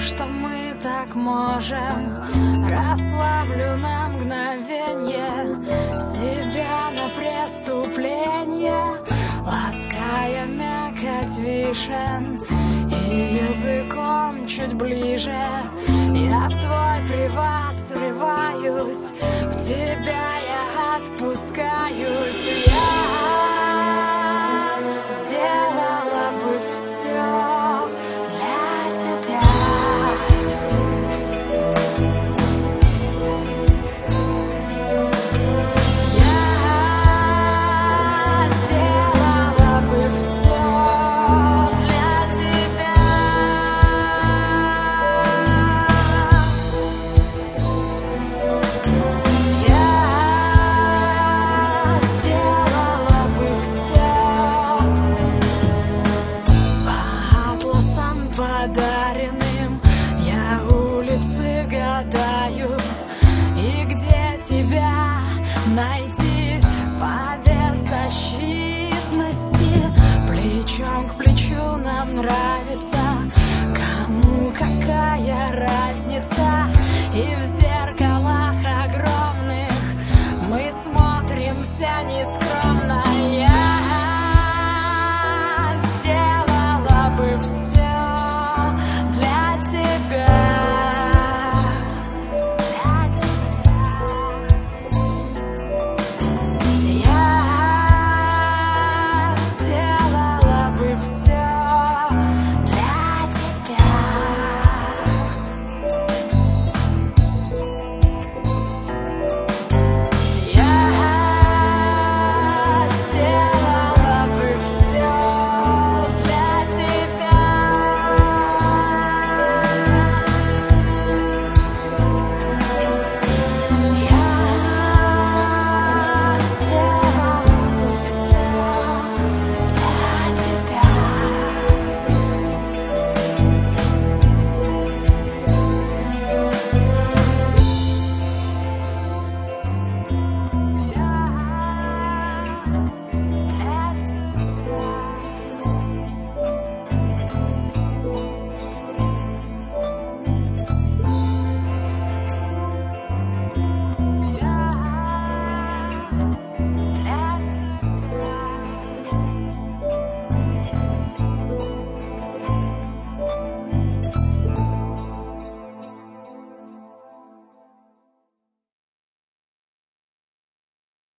что мы так можем. Расслаблю на мгновенье себя на преступление, лаская мякоть вишен и языком чуть ближе. Я в твой приват срываюсь, в тебя я отпускаюсь. Я сделала бы все для тебя. Я сделала бы все для тебя. Я сделала бы все по атласам подаренным. Я улицы гадаю, и где тебя найти по беззащитности. Плечом к плечу нам нравится